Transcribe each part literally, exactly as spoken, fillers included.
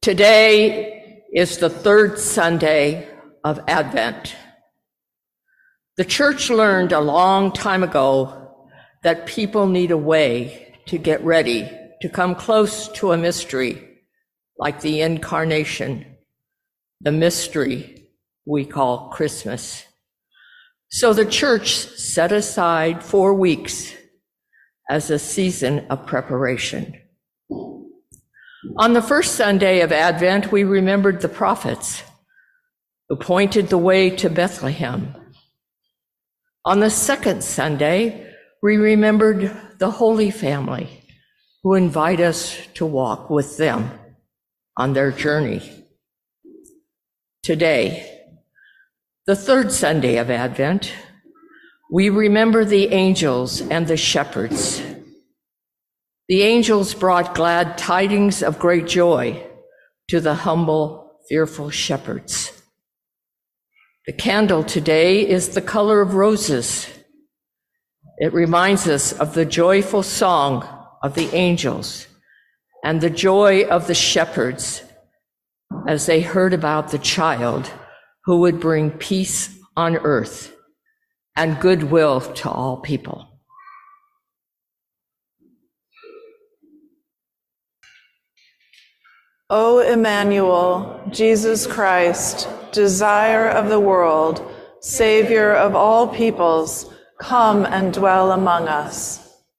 Today is the third Sunday of Advent. The church learned a long time ago that people need a way to get ready to come close to a mystery like the Incarnation, the mystery we call Christmas. So the church set aside four weeks as a season of preparation. On the first Sunday of Advent, we remembered the prophets who pointed the way to Bethlehem. On the second Sunday, we remembered the Holy Family who invite us to walk with them on their journey. Today, the third Sunday of Advent, we remember the angels and the shepherds. The angels brought glad tidings of great joy to the humble, fearful shepherds. The candle today is the color of roses. It reminds us of the joyful song of the angels and the joy of the shepherds as they heard about the child who would bring peace on earth and goodwill to all people. O Emmanuel, Jesus Christ, desire of the world, Savior of all peoples, come and dwell among us.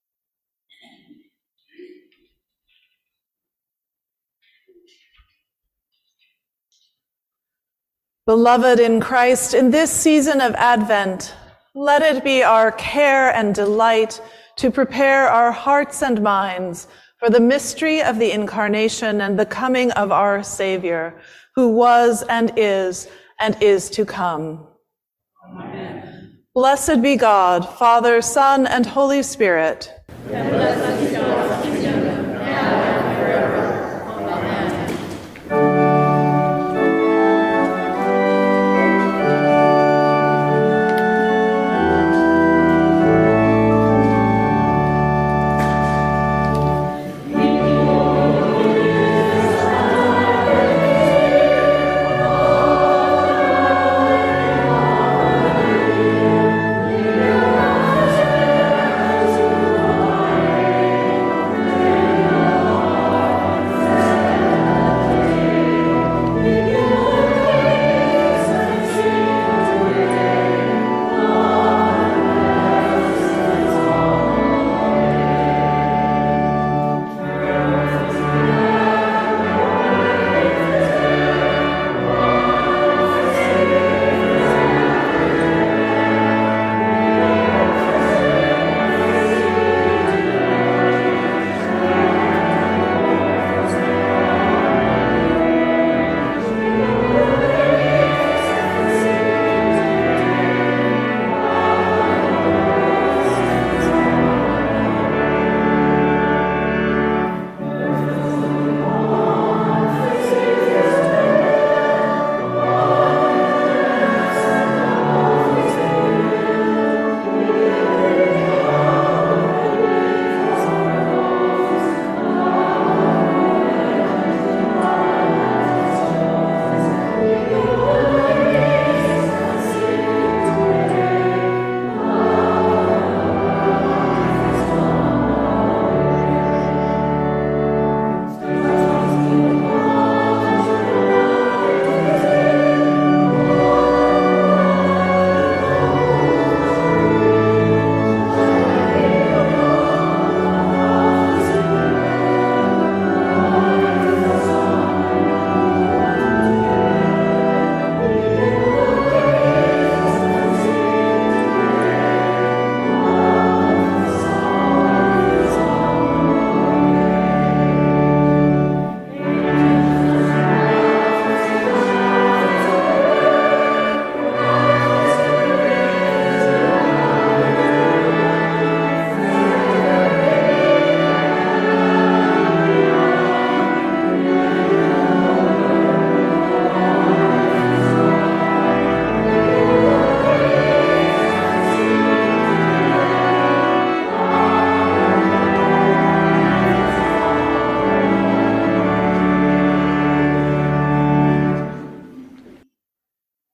Beloved in Christ, in this season of Advent, let it be our care and delight to prepare our hearts and minds for the mystery of the Incarnation and the coming of our Savior, who was and is and is to come. Amen. Blessed be God, Father, Son, and Holy Spirit. And blessed be God's kingdom, now and forever. Amen.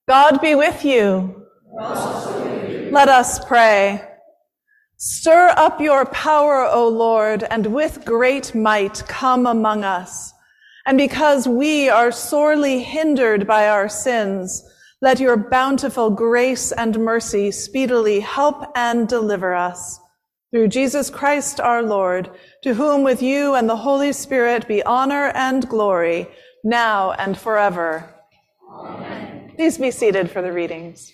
God be with you. Also with you. Let us pray. Stir up your power, O Lord, and with great might come among us. And because we are sorely hindered by our sins, let your bountiful grace and mercy speedily help and deliver us. Through Jesus Christ our Lord, to whom with you and the Holy Spirit be honor and glory, now and forever. Amen. Please be seated for the readings.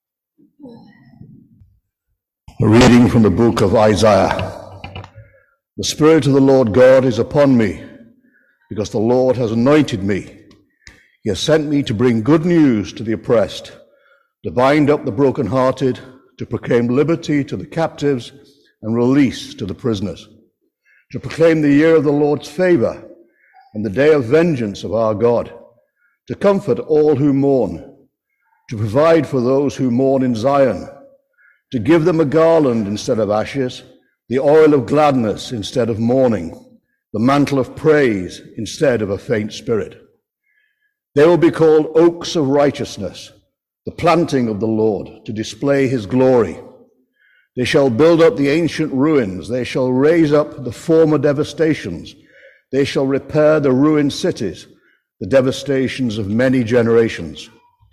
A reading from the book of Isaiah. The Spirit of the Lord God is upon me, because the Lord has anointed me. He has sent me to bring good news to the oppressed, to bind up the brokenhearted, to proclaim liberty to the captives and release to the prisoners, to proclaim the year of the Lord's favor and the day of vengeance of our God, to comfort all who mourn, to provide for those who mourn in Zion, to give them a garland instead of ashes, the oil of gladness instead of mourning, the mantle of praise instead of a faint spirit. They will be called oaks of righteousness, the planting of the Lord, to display his glory. They shall build up the ancient ruins. They shall raise up the former devastations. They shall repair the ruined cities, the devastations of many generations.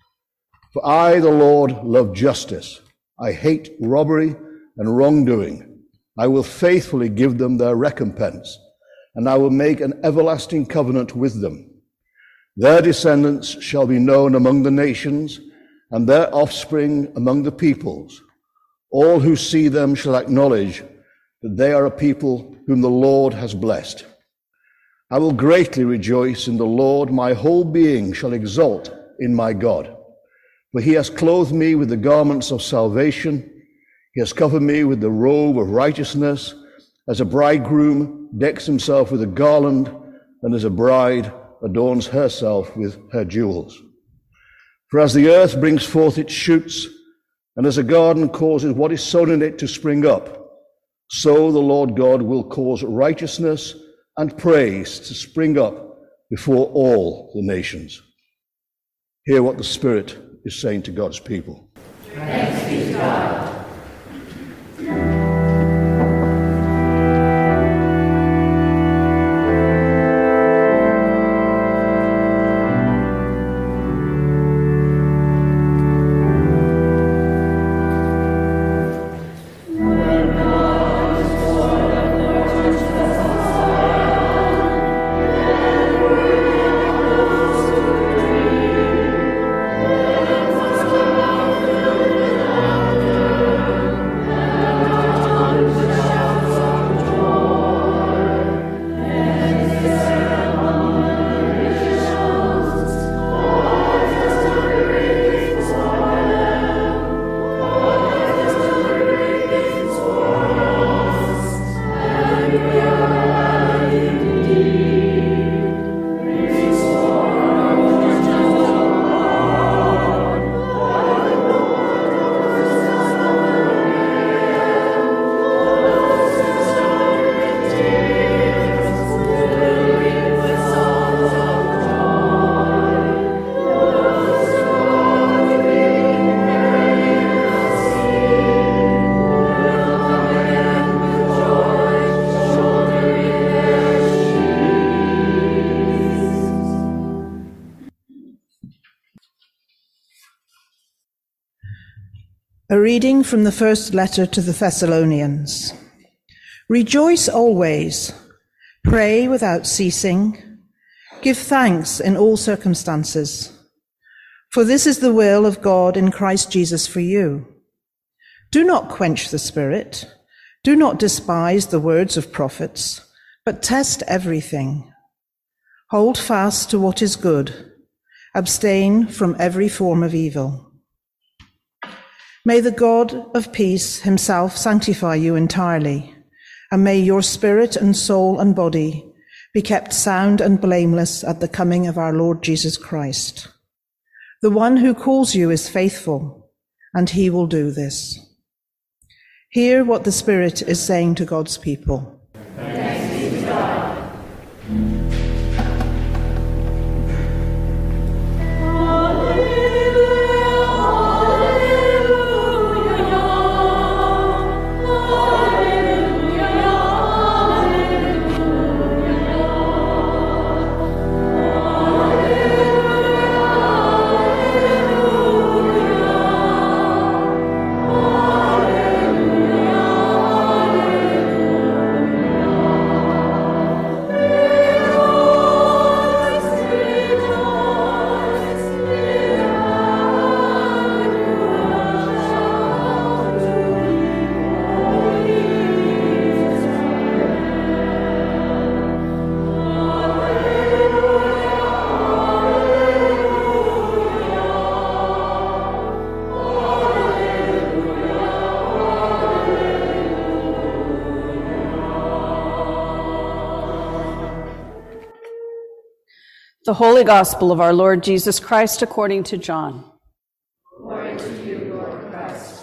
For I, the Lord, love justice. I hate robbery and wrongdoing. I will faithfully give them their recompense, and I will make an everlasting covenant with them. Their descendants shall be known among the nations, and their offspring among the peoples. All who see them shall acknowledge that they are a people whom the Lord has blessed. I will greatly rejoice in the Lord. My whole being shall exult in my God. For he has clothed me with the garments of salvation. He has covered me with the robe of righteousness, as a bridegroom decks himself with a garland, and as a bride adorns herself with her jewels. For as the earth brings forth its shoots, and as a garden causes what is sown in it to spring up, so the Lord God will cause righteousness and praise to spring up before all the nations. Hear what the Spirit is saying to God's people. Thanks be to God. A reading from the first letter to the Thessalonians. Rejoice always, pray without ceasing, give thanks in all circumstances, for this is the will of God in Christ Jesus for you. Do not quench the Spirit, do not despise the words of prophets, but test everything. Hold fast to what is good, abstain from every form of evil. May the God of peace himself sanctify you entirely, and may your spirit and soul and body be kept sound and blameless at the coming of our Lord Jesus Christ. The one who calls you is faithful, and he will do this. Hear what the Spirit is saying to God's people. Thanks be to God. Alleluia. The Holy Gospel of our Lord Jesus Christ according to John. Glory to you, Lord Christ.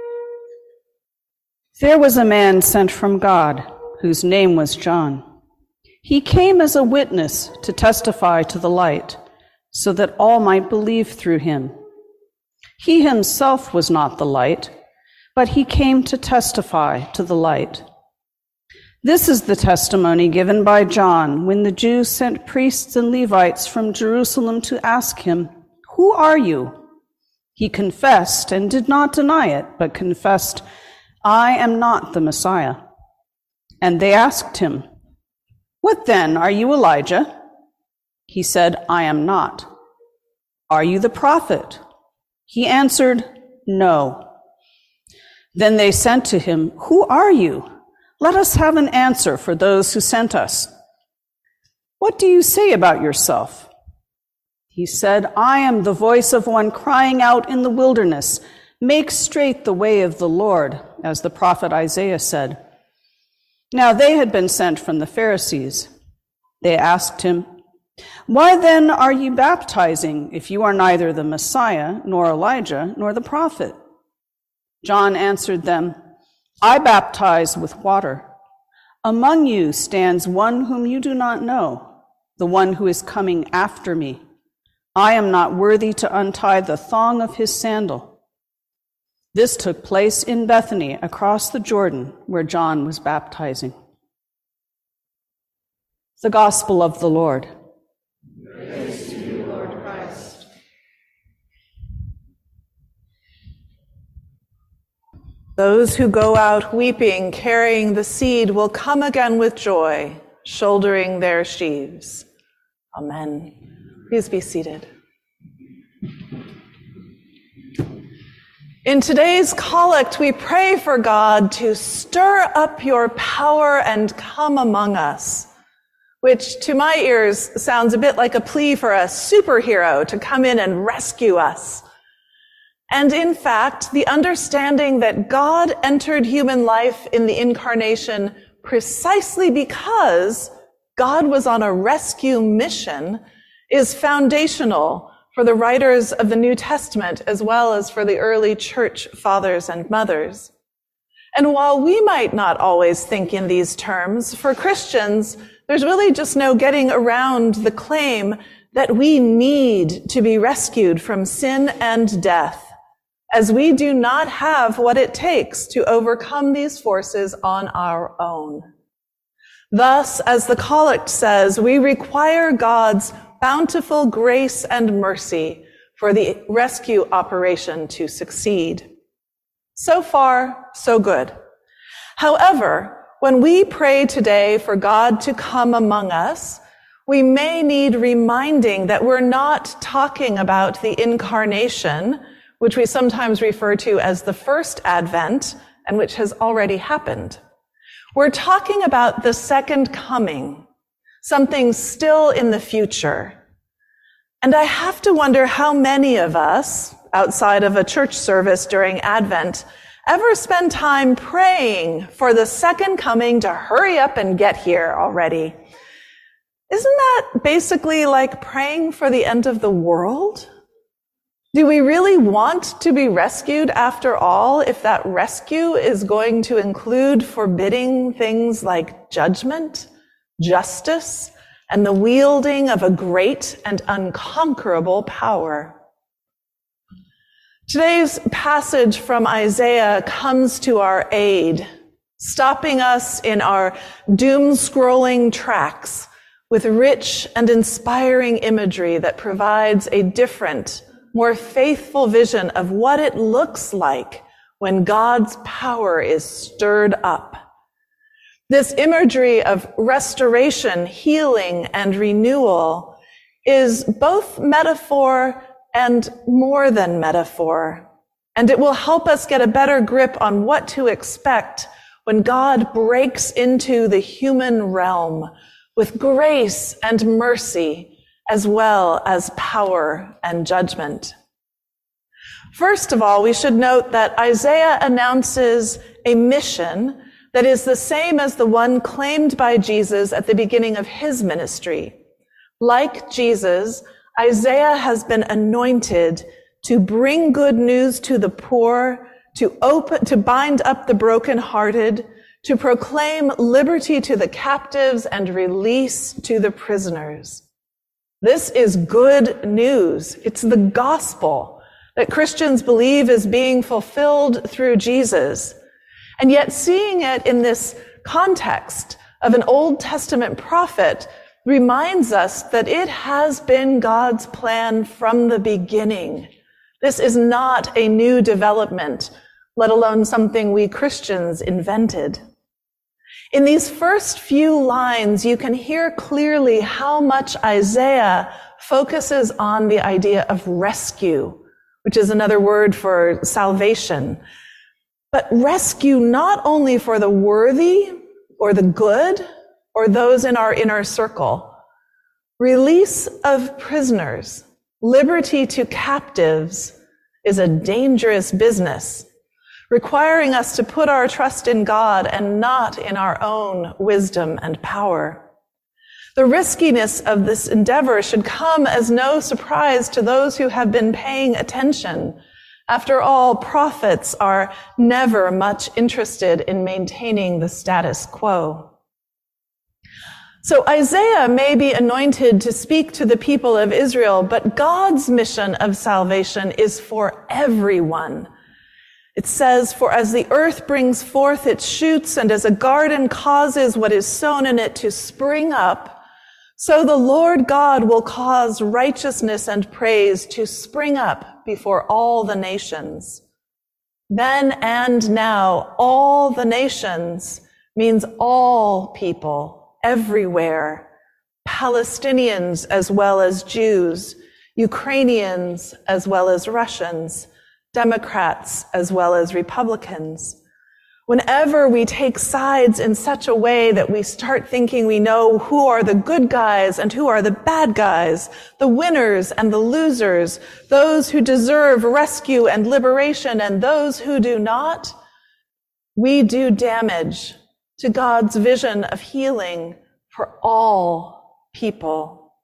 There was a man sent from God, whose name was John. He came as a witness to testify to the light, so that all might believe through him. He himself was not the light, but he came to testify to the light. This is the testimony given by John when the Jews sent priests and Levites from Jerusalem to ask him, "Who are you?" He confessed and did not deny it, but confessed, "I am not the Messiah." And they asked him, "What then, are you Elijah?" He said, "I am not." "Are you the prophet?" He answered, "No." Then they said to him, "Who are you? Let us have an answer for those who sent us. What do you say about yourself?" He said, "I am the voice of one crying out in the wilderness, 'Make straight the way of the Lord,' as the prophet Isaiah said." Now they had been sent from the Pharisees. They asked him, "Why then are you baptizing if you are neither the Messiah, nor Elijah, nor the prophet?" John answered them, "I baptize with water. Among you stands one whom you do not know, the one who is coming after me. I am not worthy to untie the thong of his sandal." This took place in Bethany across the Jordan, where John was baptizing. The Gospel of the Lord. Praise to you, Lord Christ. Those who go out weeping, carrying the seed, will come again with joy, shouldering their sheaves. Amen. Please be seated. In today's collect, we pray for God to stir up your power and come among us, which to my ears sounds a bit like a plea for a superhero to come in and rescue us. And in fact, the understanding that God entered human life in the incarnation precisely because God was on a rescue mission is foundational for the writers of the New Testament as well as for the early church fathers and mothers. And while we might not always think in these terms, for Christians, there's really just no getting around the claim that we need to be rescued from sin and death, as we do not have what it takes to overcome these forces on our own. Thus, as the collect says, we require God's bountiful grace and mercy for the rescue operation to succeed. So far, so good. However, when we pray today for God to come among us, we may need reminding that we're not talking about the incarnation, which we sometimes refer to as the first Advent, and which has already happened. We're talking about the second coming, something still in the future. And I have to wonder how many of us, outside of a church service during Advent, ever spend time praying for the second coming to hurry up and get here already. Isn't that basically like praying for the end of the world? Do we really want to be rescued after all if that rescue is going to include forbidding things like judgment, justice, and the wielding of a great and unconquerable power? Today's passage from Isaiah comes to our aid, stopping us in our doom-scrolling tracks with rich and inspiring imagery that provides a different, more faithful vision of what it looks like when God's power is stirred up. This imagery of restoration, healing, and renewal is both metaphor and more than metaphor, and it will help us get a better grip on what to expect when God breaks into the human realm with grace and mercy, as well as power and judgment. First of all, we should note that Isaiah announces a mission that is the same as the one claimed by Jesus at the beginning of his ministry. Like Jesus, Isaiah has been anointed to bring good news to the poor, to open, to bind up the brokenhearted, to proclaim liberty to the captives and release to the prisoners. This is good news. It's the gospel that Christians believe is being fulfilled through Jesus. And yet seeing it in this context of an Old Testament prophet reminds us that it has been God's plan from the beginning. This is not a new development, let alone something we Christians invented. In these first few lines, you can hear clearly how much Isaiah focuses on the idea of rescue, which is another word for salvation. But rescue not only for the worthy or the good or those in our inner circle. Release of prisoners, liberty to captives is a dangerous business, requiring us to put our trust in God and not in our own wisdom and power. The riskiness of this endeavor should come as no surprise to those who have been paying attention. After all, prophets are never much interested in maintaining the status quo. So Isaiah may be anointed to speak to the people of Israel, but God's mission of salvation is for everyone. It says, "For as the earth brings forth its shoots, and as a garden causes what is sown in it to spring up, so the Lord God will cause righteousness and praise to spring up before all the nations." Then and now, all the nations means all people, everywhere, Palestinians as well as Jews, Ukrainians as well as Russians, Democrats as well as Republicans. Whenever we take sides in such a way that we start thinking we know who are the good guys and who are the bad guys, the winners and the losers, those who deserve rescue and liberation and those who do not, we do damage to God's vision of healing for all people.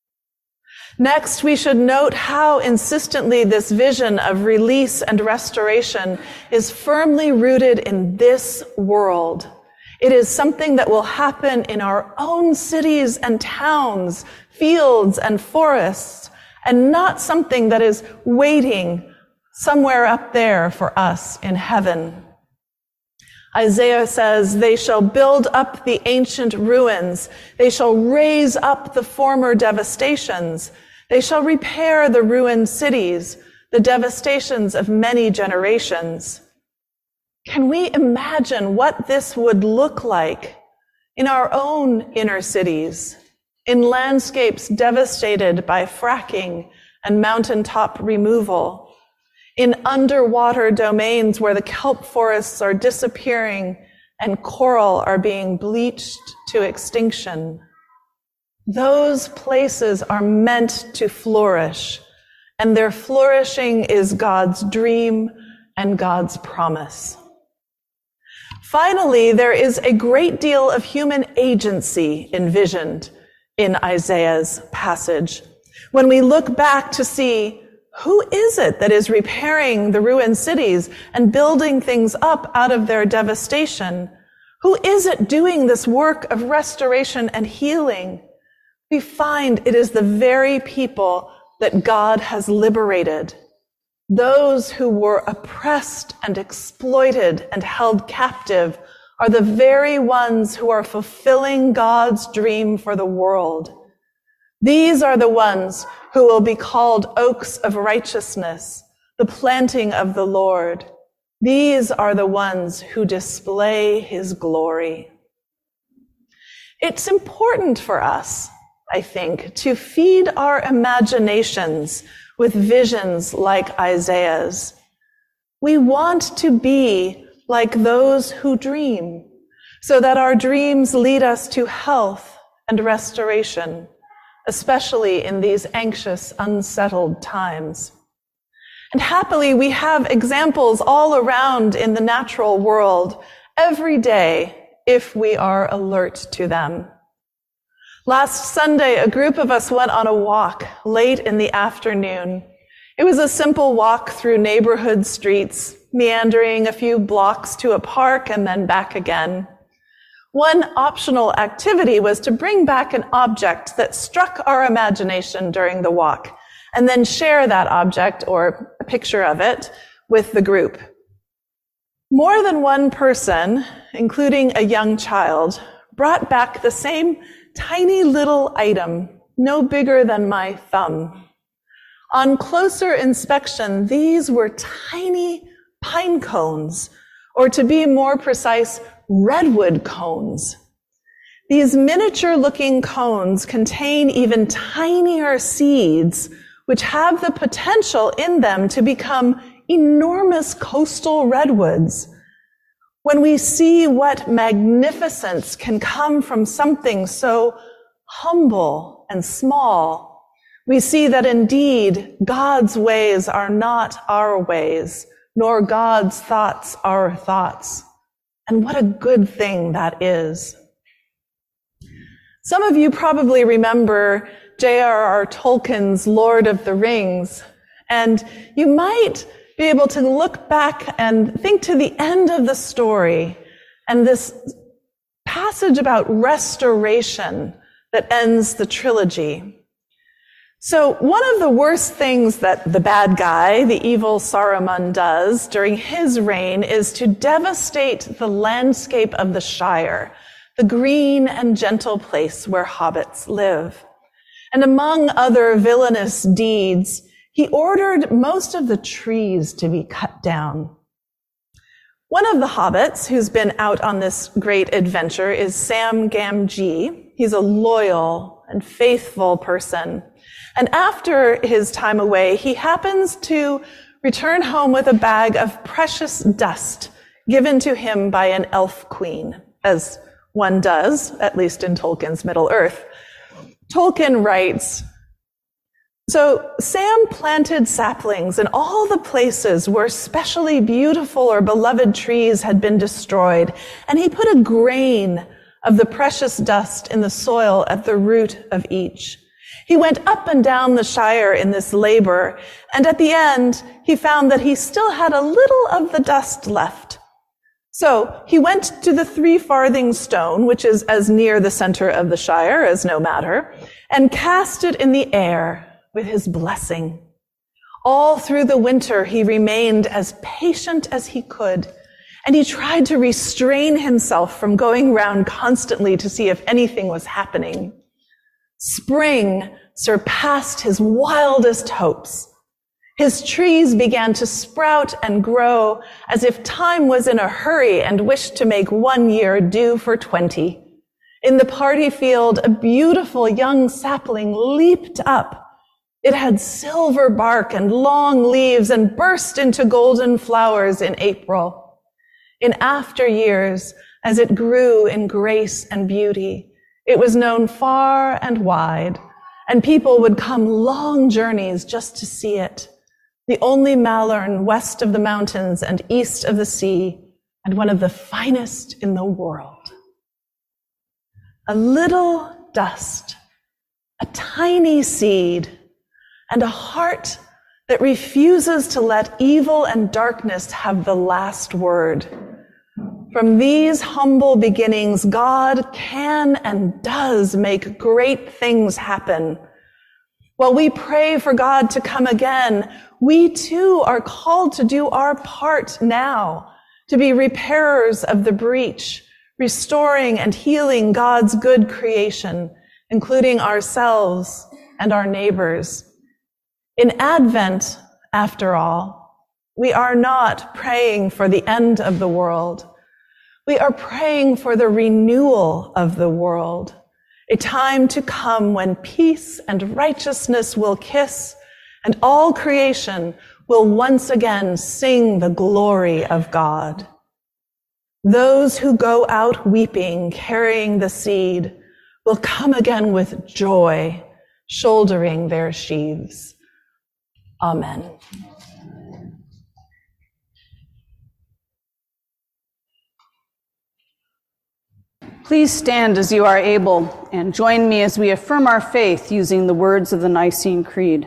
Next, we should note how insistently this vision of release and restoration is firmly rooted in this world. It is something that will happen in our own cities and towns, fields and forests, and not something that is waiting somewhere up there for us in heaven. Isaiah says, "They shall build up the ancient ruins. They shall raise up the former devastations. They shall repair the ruined cities, the devastations of many generations." Can we imagine what this would look like in our own inner cities, in landscapes devastated by fracking and mountaintop removal, in underwater domains where the kelp forests are disappearing and coral are being bleached to extinction? Those places are meant to flourish, and their flourishing is God's dream and God's promise. Finally, there is a great deal of human agency envisioned in Isaiah's passage. When we look back to see who is it that is repairing the ruined cities and building things up out of their devastation? Who is it doing this work of restoration and healing? We find it is the very people that God has liberated. Those who were oppressed and exploited and held captive are the very ones who are fulfilling God's dream for the world. These are the ones who will be called oaks of righteousness, the planting of the Lord. These are the ones who display his glory. It's important for us, I think, to feed our imaginations with visions like Isaiah's. We want to be like those who dream, so that our dreams lead us to health and restoration, especially in these anxious, unsettled times. And happily, we have examples all around in the natural world every day if we are alert to them. Last Sunday, a group of us went on a walk late in the afternoon. It was a simple walk through neighborhood streets, meandering a few blocks to a park and then back again. One optional activity was to bring back an object that struck our imagination during the walk, and then share that object or a picture of it with the group. More than one person, including a young child, brought back the same tiny little item, no bigger than my thumb. On closer inspection, these were tiny pine cones, or to be more precise, redwood cones. These miniature-looking cones contain even tinier seeds, which have the potential in them to become enormous coastal redwoods. When we see what magnificence can come from something so humble and small, we see that indeed God's ways are not our ways, nor God's thoughts our thoughts. And what a good thing that is. Some of you probably remember J R R Tolkien's Lord of the Rings, and you might be able to look back and think to the end of the story and this passage about restoration that ends the trilogy. So one of the worst things that the bad guy, the evil Saruman, does during his reign is to devastate the landscape of the Shire, the green and gentle place where hobbits live. And among other villainous deeds, he ordered most of the trees to be cut down. One of the hobbits who's been out on this great adventure is Sam Gamgee. He's a loyal and faithful person. And after his time away, he happens to return home with a bag of precious dust given to him by an elf queen, as one does, at least in Tolkien's Middle-earth. Tolkien writes, "So Sam planted saplings in all the places where specially beautiful or beloved trees had been destroyed, and he put a grain of the precious dust in the soil at the root of each. He went up and down the Shire in this labor, and at the end, he found that he still had a little of the dust left. So he went to the three-farthing stone, which is as near the center of the Shire as no matter, and cast it in the air with his blessing. All through the winter, he remained as patient as he could, and he tried to restrain himself from going round constantly to see if anything was happening. Spring surpassed his wildest hopes. His trees began to sprout and grow as if time was in a hurry and wished to make one year do for twenty. In the party field, a beautiful young sapling leaped up. It had silver bark and long leaves and burst into golden flowers in April. In after years, as it grew in grace and beauty, it was known far and wide, and people would come long journeys just to see it. The only Malern west of the mountains and east of the sea, and one of the finest in the world. A little dust, a tiny seed, and a heart that refuses to let evil and darkness have the last word. From these humble beginnings, God can and does make great things happen. While we pray for God to come again, we too are called to do our part now, to be repairers of the breach, restoring and healing God's good creation, including ourselves and our neighbors. In Advent, after all, we are not praying for the end of the world. We are praying for the renewal of the world, a time to come when peace and righteousness will kiss, and all creation will once again sing the glory of God. Those who go out weeping, carrying the seed, will come again with joy, shouldering their sheaves. Amen. Please stand as you are able and join me as we affirm our faith using the words of the Nicene Creed.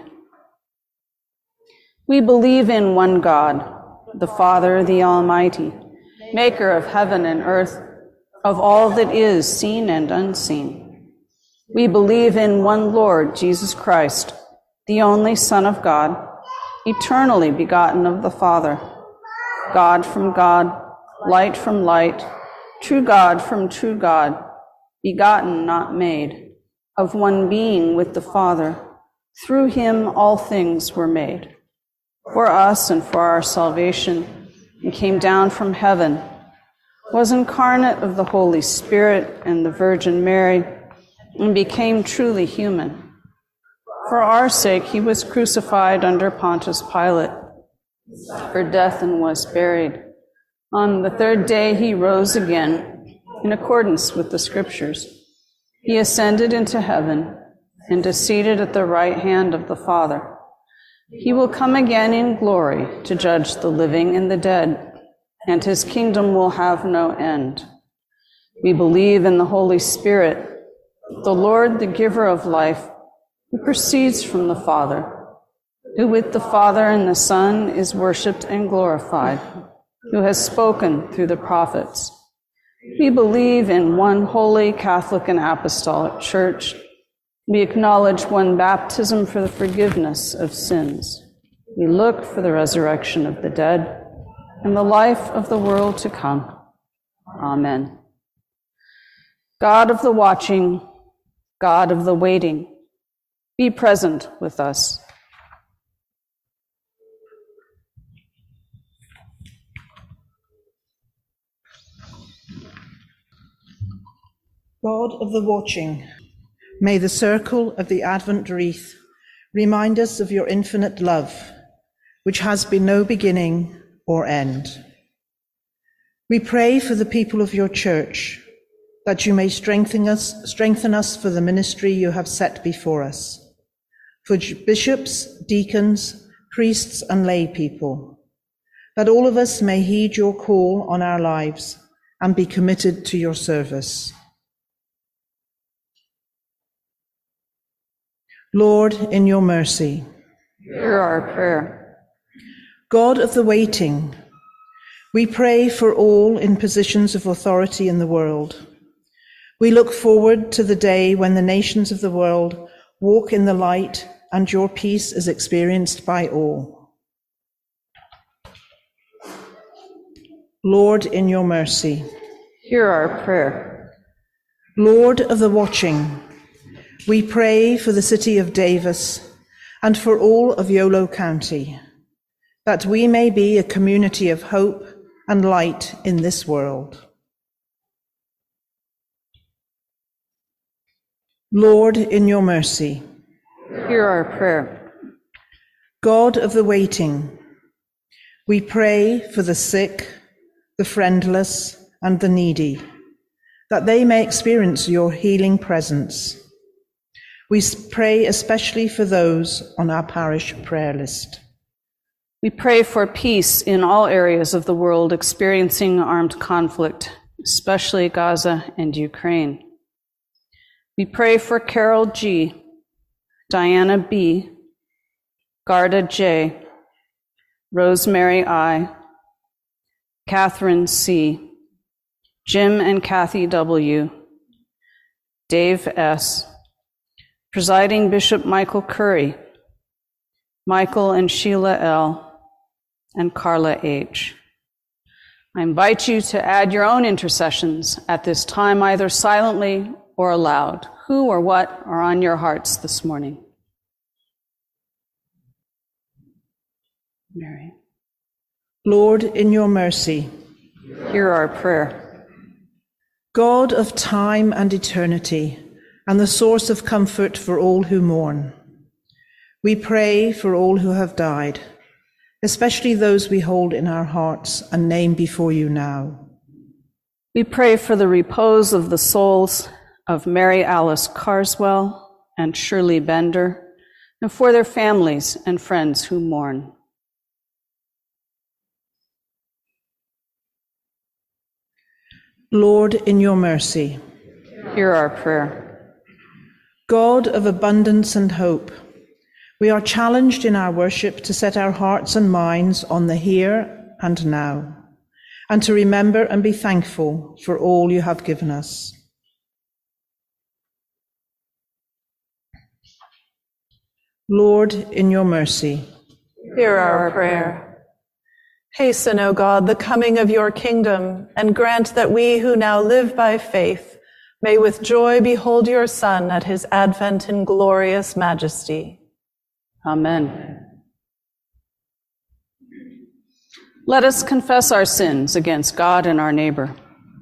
We believe in one God, the Father, the Almighty, maker of heaven and earth, of all that is seen and unseen. We believe in one Lord, Jesus Christ, the only Son of God, eternally begotten of the Father, God from God, light from light, true God from true God, begotten, not made, of one being with the Father. Through him all things were made. For us and for our salvation, he came down from heaven, was incarnate of the Holy Spirit and the Virgin Mary, and became truly human. For our sake he was crucified under Pontius Pilate, for death and was buried. On the third day he rose again, in accordance with the Scriptures. He ascended into heaven and is seated at the right hand of the Father. He will come again in glory to judge the living and the dead, and his kingdom will have no end. We believe in the Holy Spirit, the Lord, the giver of life, who proceeds from the Father, who with the Father and the Son is worshipped and glorified, who has spoken through the prophets. We believe in one holy Catholic and Apostolic Church. We acknowledge one baptism for the forgiveness of sins. We look for the resurrection of the dead and the life of the world to come. Amen. God of the watching, God of the waiting, be present with us. God of the watching, may the circle of the Advent wreath remind us of your infinite love, which has been no beginning or end. We pray for the people of your church, that you may strengthen us, strengthen us for the ministry you have set before us, for bishops, deacons, priests, and lay people, that all of us may heed your call on our lives and be committed to your service. Lord, in your mercy, hear our prayer. God of the waiting, we pray for all in positions of authority in the world. We look forward to the day when the nations of the world walk in the light and your peace is experienced by all. Lord, in your mercy, hear our prayer. Lord of the watching, we pray for the city of Davis and for all of Yolo County, that we may be a community of hope and light in this world. Lord, in your mercy, hear our prayer. God of the waiting, we pray for the sick, the friendless, and the needy, that they may experience your healing presence. We pray especially for those on our parish prayer list. We pray for peace in all areas of the world experiencing armed conflict, especially Gaza and Ukraine. We pray for Carol G., Diana B., Garda J., Rosemary I., Catherine C., Jim and Kathy W., Dave S., Presiding Bishop Michael Curry, Michael and Sheila L., and Carla H. I invite you to add your own intercessions at this time, either silently or aloud. Who or what are on your hearts this morning? Mary. Lord, in your mercy, hear our prayer. God of time and eternity, and the source of comfort for all who mourn, we pray for all who have died, especially those we hold in our hearts and name before you now. We pray for the repose of the souls of Mary Alice Carswell and Shirley Bender, and for their families and friends who mourn. Lord, in your mercy, Hear our prayer. God of abundance and hope, we are challenged in our worship to set our hearts and minds on the here and now, and to remember and be thankful for all you have given us. Lord, in your mercy, hear our prayer. Hasten, O God, the coming of your kingdom, and grant that we who now live by faith may with joy behold your Son at his advent in glorious majesty. Amen. Let us confess our sins against God and our neighbor.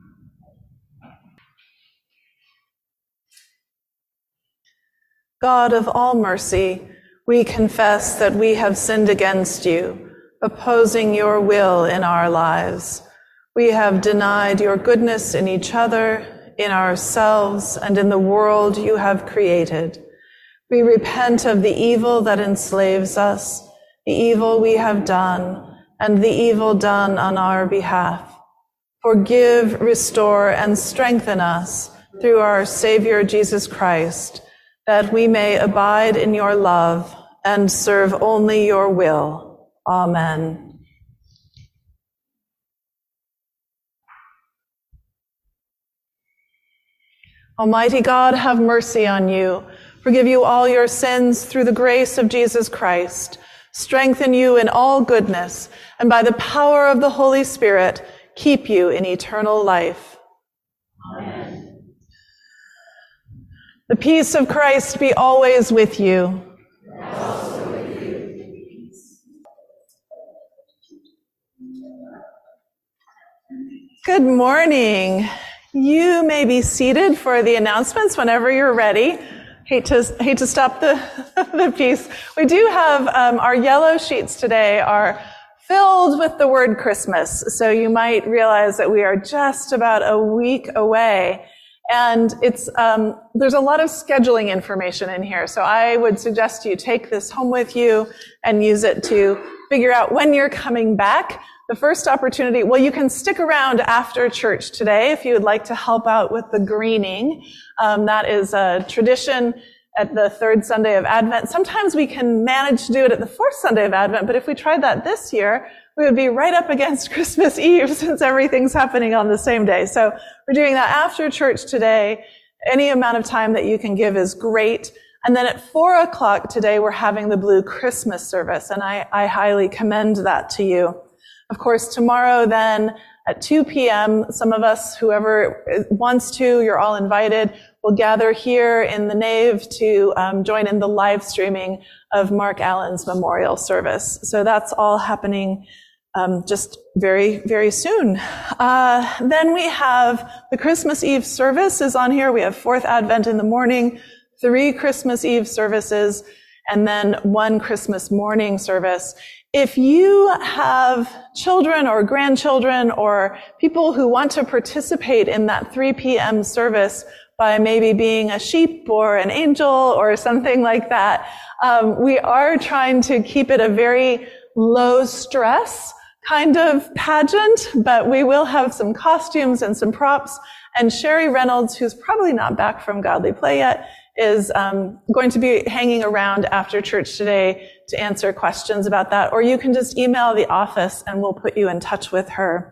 God of all mercy, we confess that we have sinned against you, opposing your will in our lives. We have denied your goodness in each other, in ourselves, and in the world you have created. We repent of the evil that enslaves us, the evil we have done, and the evil done on our behalf. Forgive, restore, and strengthen us through our Savior Jesus Christ, that we may abide in your love and serve only your will. Amen. Almighty God, have mercy on you, forgive you all your sins through the grace of Jesus Christ, strengthen you in all goodness, and by the power of the Holy Spirit, keep you in eternal life. Amen. The peace of Christ be always with you. And also with you. Good morning. You may be seated for the announcements whenever you're ready. Hate to hate to stop the the piece. We do have um, our yellow sheets today are filled with the word Christmas, so you might realize that we are just about a week away. And it's um, there's a lot of scheduling information in here, so I would suggest you take this home with you and use it to figure out when you're coming back. The first opportunity, well, you can stick around after church today if you would like to help out with the greening. Um, that is a tradition at the third Sunday of Advent. Sometimes we can manage to do it at the fourth Sunday of Advent, but if we tried that this year, we would be right up against Christmas Eve since everything's happening on the same day. So we're doing that after church today. Any amount of time that you can give is great. And then at four o'clock today, we're having the Blue Christmas service, and I, I highly commend that to you. Of course, tomorrow then at two p.m., some of us, whoever wants to, you're all invited, will gather here in the nave to um, join in the live streaming of Mark Allen's memorial service. So that's all happening um, just very, very soon. Uh, then we have the Christmas Eve service is on here. We have fourth Advent in the morning, three Christmas Eve services, and then one Christmas morning service. If you have children or grandchildren or people who want to participate in that three p.m. service by maybe being a sheep or an angel or something like that, um, we are trying to keep it a very low stress kind of pageant, but we will have some costumes and some props. And Sherry Reynolds, who's probably not back from Godly Play yet, is um, going to be hanging around after church today to answer questions about that. Or you can just email the office and we'll put you in touch with her.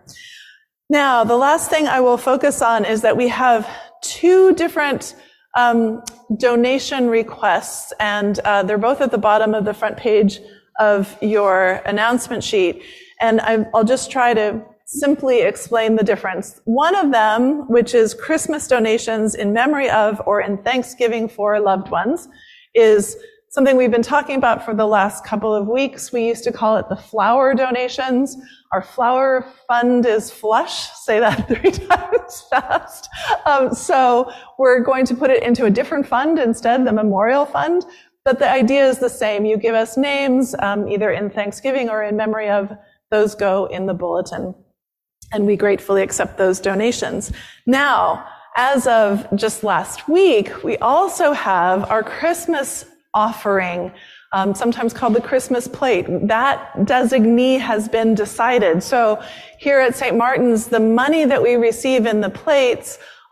Now, the last thing I will focus on is that we have two different um, donation requests, and uh, they're both at the bottom of the front page of your announcement sheet. And I, I'll just try to simply explain the difference. One of them, which is Christmas donations in memory of or in thanksgiving for loved ones, is something we've been talking about for the last couple of weeks. We used to call it the flower donations. Our flower fund is flush. Say that three times fast. Um, so we're going to put it into a different fund instead, the memorial fund. But the idea is the same. You give us names, um, either in thanksgiving or in memory of. Those go in the bulletin. And we gratefully accept those donations. Now, as of just last week, we also have our Christmas offering, um, sometimes called the Christmas plate. That designee has been decided. So here at Saint Martin's, the money that we receive in the plates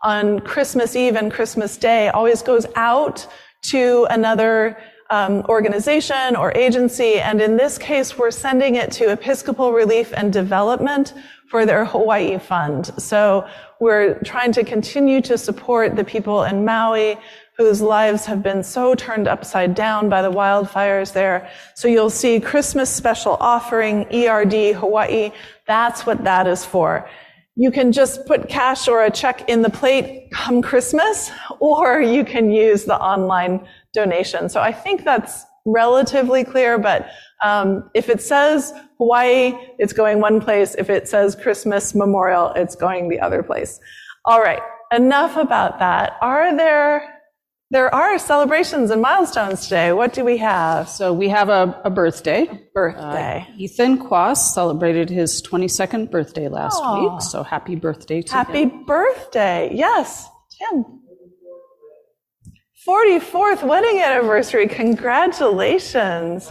on Christmas Eve and Christmas Day always goes out to another um, organization or agency. And in this case, we're sending it to Episcopal Relief and Development for their Hawaii Fund. So we're trying to continue to support the people in Maui whose lives have been so turned upside down by the wildfires there. So you'll see Christmas special offering, E R D Hawaii. That's what that is for. You can just put cash or a check in the plate come Christmas, or you can use the online donation. So I think that's relatively clear, but um, if it says Hawaii, it's going one place. If it says Christmas Memorial, it's going the other place. All right, enough about that. Are there, there are celebrations and milestones today. What do we have? So we have a, a birthday. Birthday. Uh, Ethan Quas celebrated his twenty-second birthday last Aw. week, so happy birthday to Happy him. birthday. Yes, Tim. forty-fourth wedding anniversary. Congratulations.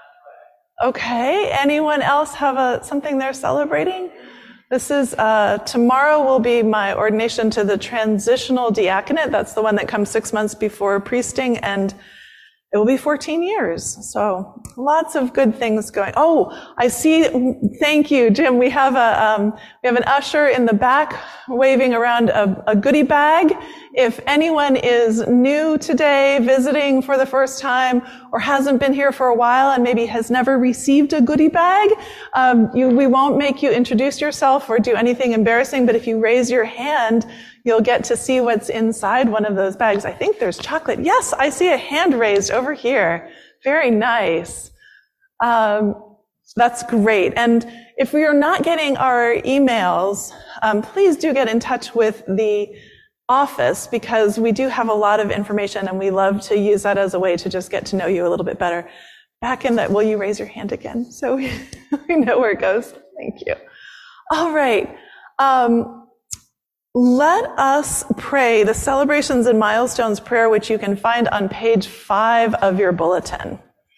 Okay. Anyone else have a something they're celebrating? This is, uh, tomorrow will be my ordination to the transitional diaconate. That's the one that comes six months before priesting, and it will be fourteen years. So lots of good things going. Oh, I see. Thank you, Jim. We have a, um, we have an usher in the back waving around a, a goodie bag. If anyone is new today, visiting for the first time, or hasn't been here for a while and maybe has never received a goodie bag, um, you, we won't make you introduce yourself or do anything embarrassing, but if you raise your hand, you'll get to see what's inside one of those bags. I think there's chocolate. Yes, I see a hand raised over here. Very nice. Um, that's great. And if we are not getting our emails, um, please do get in touch with the office, because we do have a lot of information and we love to use that as a way to just get to know you a little bit better. Back in that, will you raise your hand again so we, we know where it goes? Thank you. All right. Um, let us pray the celebrations and milestones prayer, which you can find on page five of your bulletin.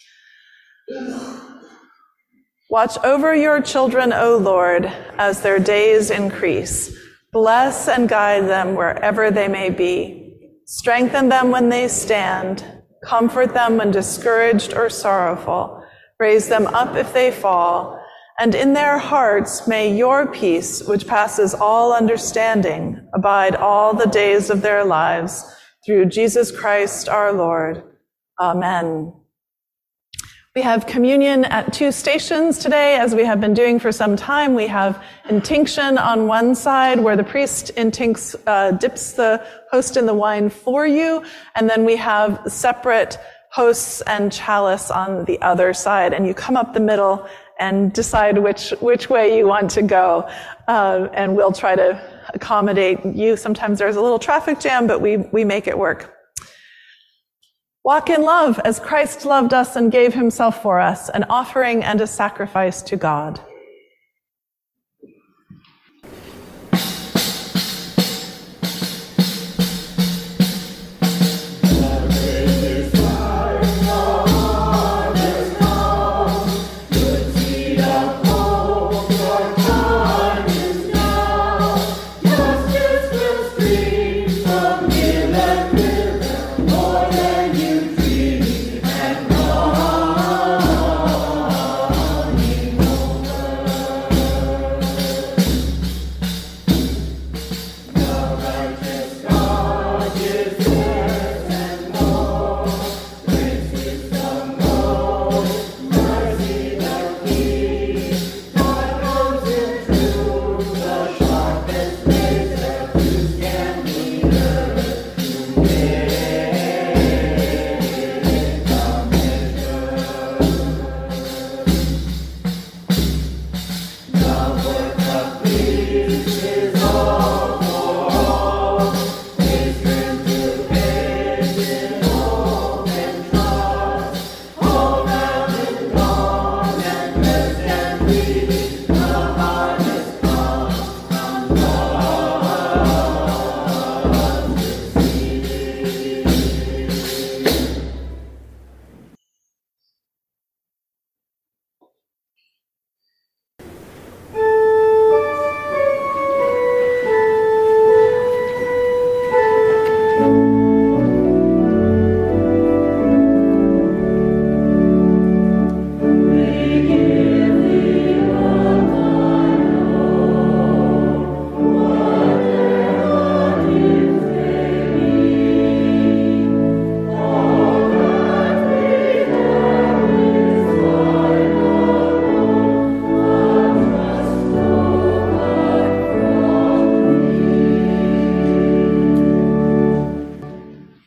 Watch over your children, O Lord, as their days increase. Bless and guide them wherever they may be. Strengthen them when they stand. Comfort them when discouraged or sorrowful. Raise them up if they fall. And in their hearts may your peace, which passes all understanding, abide all the days of their lives. Through Jesus Christ our Lord. Amen. We have communion at two stations today, as we have been doing for some time. We have intinction on one side, where the priest intincts, uh, dips the host in the wine for you. And then we have separate hosts and chalice on the other side. And you come up the middle and decide which, which way you want to go. Uh, and we'll try to accommodate you. Sometimes there's a little traffic jam, but we, we make it work. Walk in love as Christ loved us and gave himself for us, an offering and a sacrifice to God.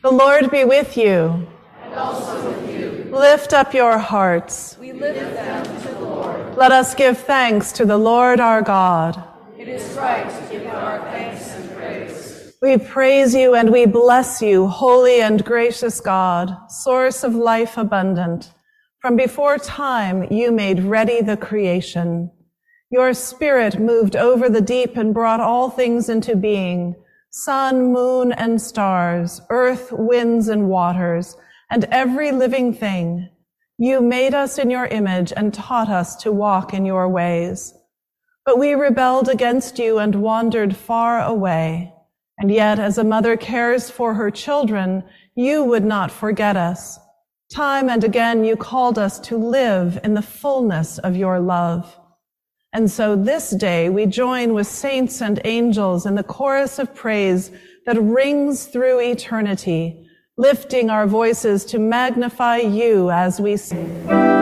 The Lord be with you. And also with you. Lift up your hearts. We lift them to the Lord. Let us give thanks to the Lord our God. It is right to give our thanks and praise. We praise you and we bless you, holy and gracious God, source of life abundant. From before time, you made ready the creation. Your spirit moved over the deep and brought all things into being, sun, moon, and stars, earth, winds, and waters, and every living thing. You made us in your image and taught us to walk in your ways. But we rebelled against you and wandered far away. And yet, as a mother cares for her children, you would not forget us. Time and again, you called us to live in the fullness of your love. And so this day, we join with saints and angels in the chorus of praise that rings through eternity, lifting our voices to magnify you as we sing.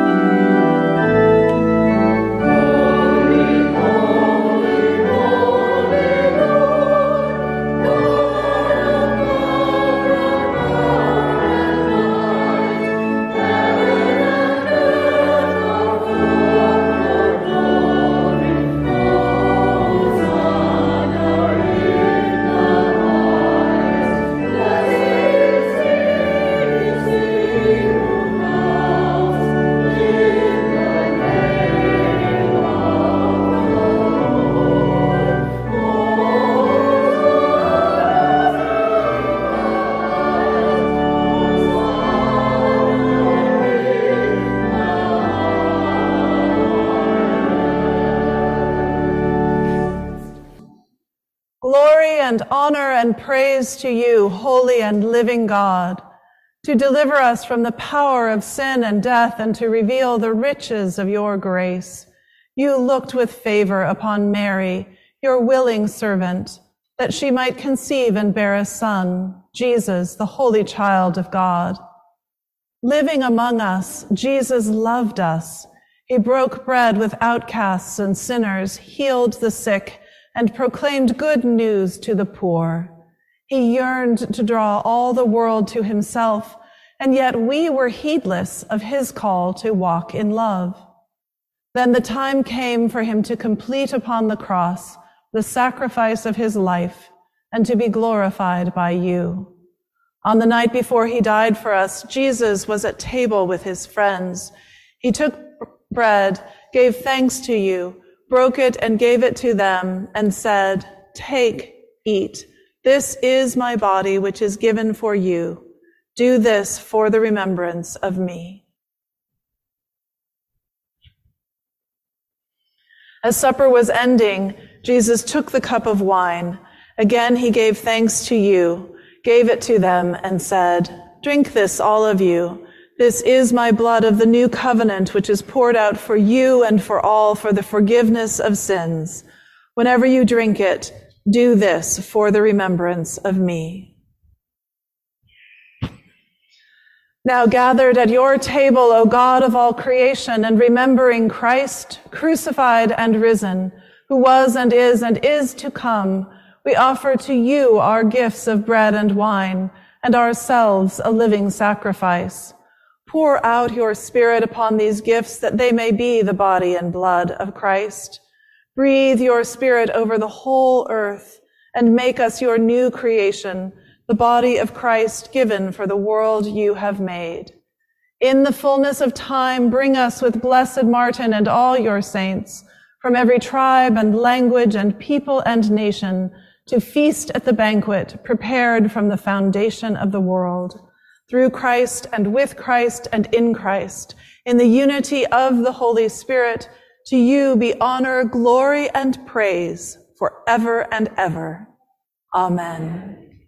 And honor and praise to you, holy and living God, to deliver us from the power of sin and death and to reveal the riches of your grace. You looked with favor upon Mary, your willing servant, that she might conceive and bear a son, Jesus, the holy child of God. Living among us, Jesus loved us. He broke bread with outcasts and sinners, healed the sick, and proclaimed good news to the poor. He yearned to draw all the world to himself, and yet we were heedless of his call to walk in love. Then the time came for him to complete upon the cross the sacrifice of his life and to be glorified by you. On the night before he died for us, Jesus was at table with his friends. He took bread, gave thanks to you, broke it and gave it to them, and said, "Take, eat. This is my body, which is given for you. Do this for the remembrance of me." As supper was ending, Jesus took the cup of wine. Again he gave thanks to you, gave it to them, and said, "Drink this, all of you. This is my blood of the new covenant, which is poured out for you and for all for the forgiveness of sins. Whenever you drink it, do this for the remembrance of me." Now gathered at your table, O God of all creation, and remembering Christ, crucified and risen, who was and is and is to come, we offer to you our gifts of bread and wine, and ourselves a living sacrifice. Pour out your Spirit upon these gifts that they may be the body and blood of Christ. Breathe your Spirit over the whole earth and make us your new creation, the body of Christ given for the world you have made. In the fullness of time, bring us with Blessed Martin and all your saints from every tribe and language and people and nation to feast at the banquet prepared from the foundation of the world. Through Christ and with Christ and in Christ, in the unity of the Holy Spirit, to you be honor, glory, and praise forever and ever. Amen.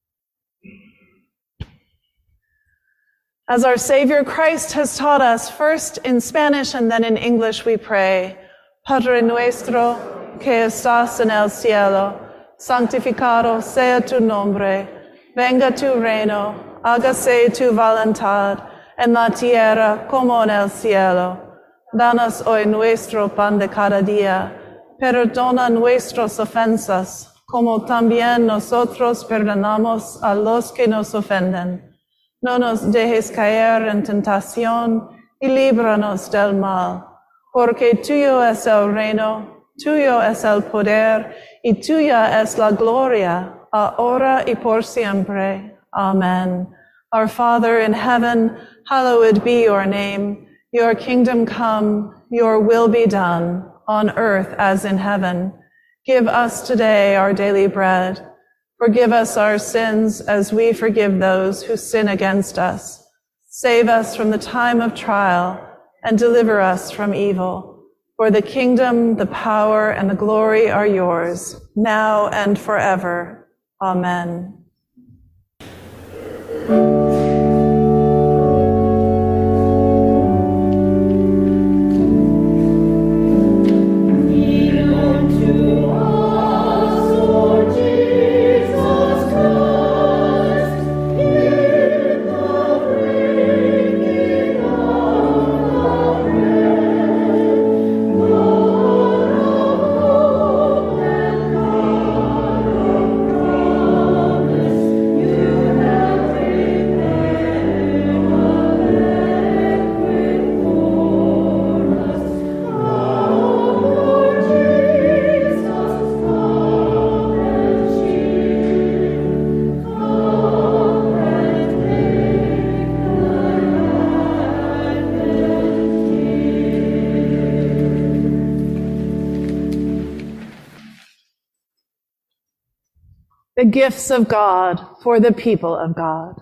As our Savior Christ has taught us, first in Spanish and then in English, we pray, Padre nuestro, que estás en el cielo, santificado sea tu nombre, venga tu reino, hágase tu voluntad, en la tierra como en el cielo. Danos hoy nuestro pan de cada día. Perdona nuestras ofensas, como también nosotros perdonamos a los que nos ofenden. No nos dejes caer en tentación y líbranos del mal, porque tuyo es el reino, tuyo es el poder y tuya es la gloria, ahora y por siempre. Amen. Our Father in heaven, hallowed be your name. Your kingdom come, your will be done, on earth as in heaven. Give us today our daily bread. Forgive us our sins as we forgive those who sin against us. Save us from the time of trial and deliver us from evil. For the kingdom, the power, and the glory are yours, now and forever. Amen. The gifts of God for the people of God.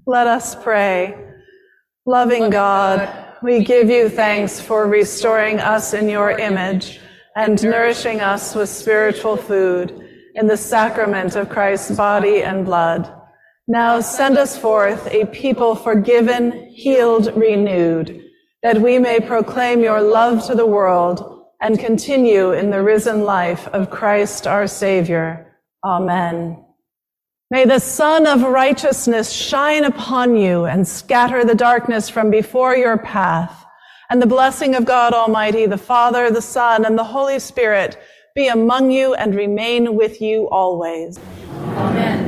Let us pray. Loving God, we give you thanks for restoring us in your image and nourishing us with spiritual food in the sacrament of Christ's body and blood. Now send us forth a people forgiven, healed, renewed, that we may proclaim your love to the world and continue in the risen life of Christ our Savior. Amen. May the Sun of righteousness shine upon you and scatter the darkness from before your path. And the blessing of God Almighty, the Father, the Son, and the Holy Spirit be among you and remain with you always. Amen.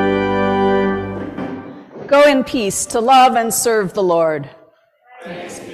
Go in peace to love and serve the Lord. Thanks be